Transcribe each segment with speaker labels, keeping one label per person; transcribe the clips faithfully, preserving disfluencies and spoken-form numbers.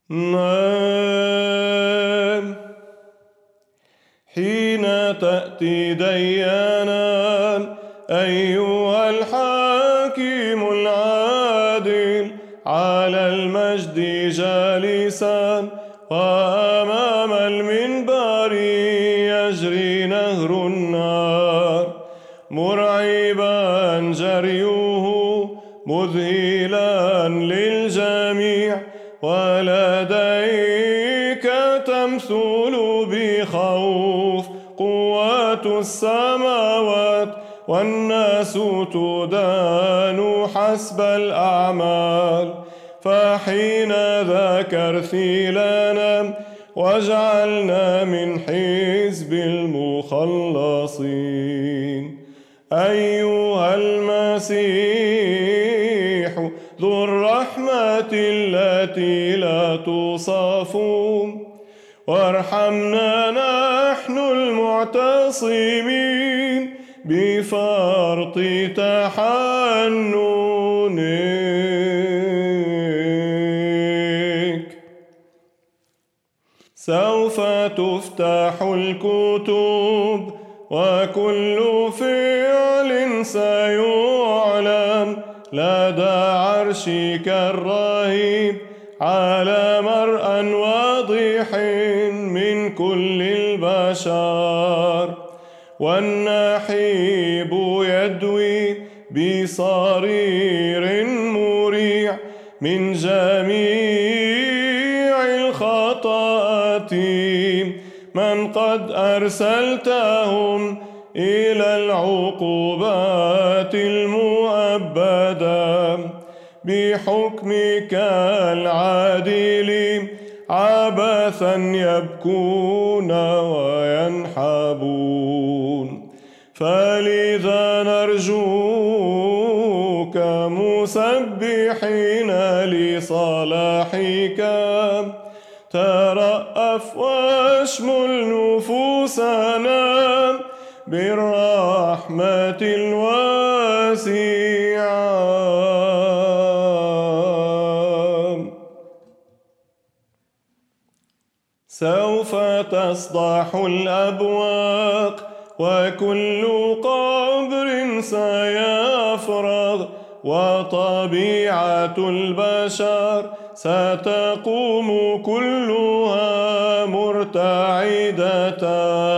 Speaker 1: نعم. حين تأتي ديانا أيها الحاكم العادل على المجد جالسا، وأمام المنبر يجري نهر النار مرعبا جريه مذهلا للجميع، ولديك تمثل بخوف قوات السماوات، والناس تدان حسب الأعمال. فحين ذكرت لنا واجعلنا من حزب المخلصين. أيها المسيح ذو الرحمة التي لا تصاف، وارحمنا نحن المعتصمين بفرط تحننك. سوف تفتح الكتب وكل فعل سيعلن لدى عرشك الرهيب على مرأى واضح من كل البشر، والنحيب يدوي بصرير مريع من جميع الخطاءات من قد أرسلتهم إلى العقوبات المؤبدة بحكمك العادل، عبثا يبكون وينحبون. فلذا نرجوك مسبحين لصلاحك، ترأف واشمل نفوسنا بالرحمة الواسعة. سوف تصدح الأبواق وكل قبر سيفرغ، وطبيعة البشر ستقوم كلها مرتعدة.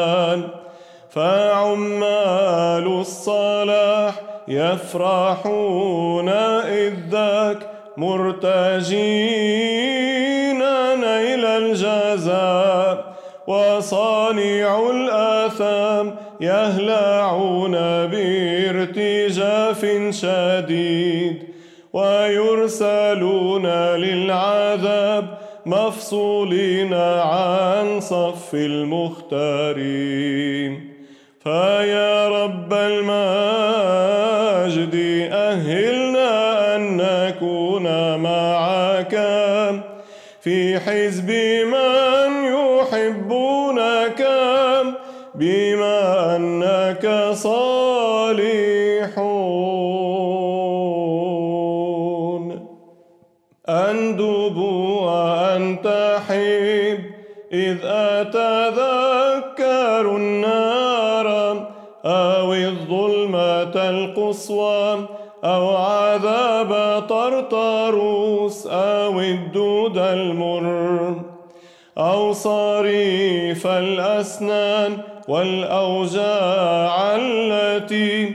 Speaker 1: فعمال الصلاح يفرحون إذ ذاك مرتجين نيل الجزاء، وصانع الآثام يهلعون بارتجاف شديد، ويرسلون للعذاب مفصولين عن صف المختارين. فيا رب المجد أهلنا أن نكون معك في حزب من يحبونك، بما أنك صالحون. أندب وأنتحب إذ أتذكر النار، أو الظلمة القصوى، أو عذاب طرطروس، أو الدود المر، أو صريف الأسنان والأوجاع التي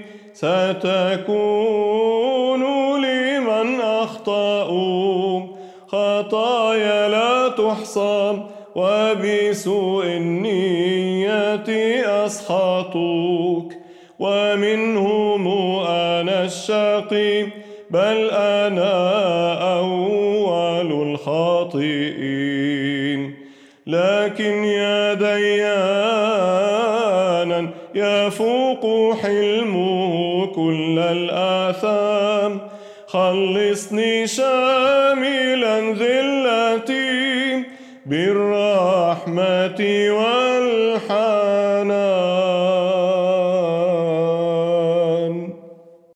Speaker 1: ستكون لمن أخطأوا، خطايا لا تحصى، وبسوء النية أسخطوك. ومنهم أنا الشقي، بل أنا أول الخاطئين. لكن يا ديانا يفوق حلمه كل الآثام، خلصني شاملا ذلتي بالرحمة و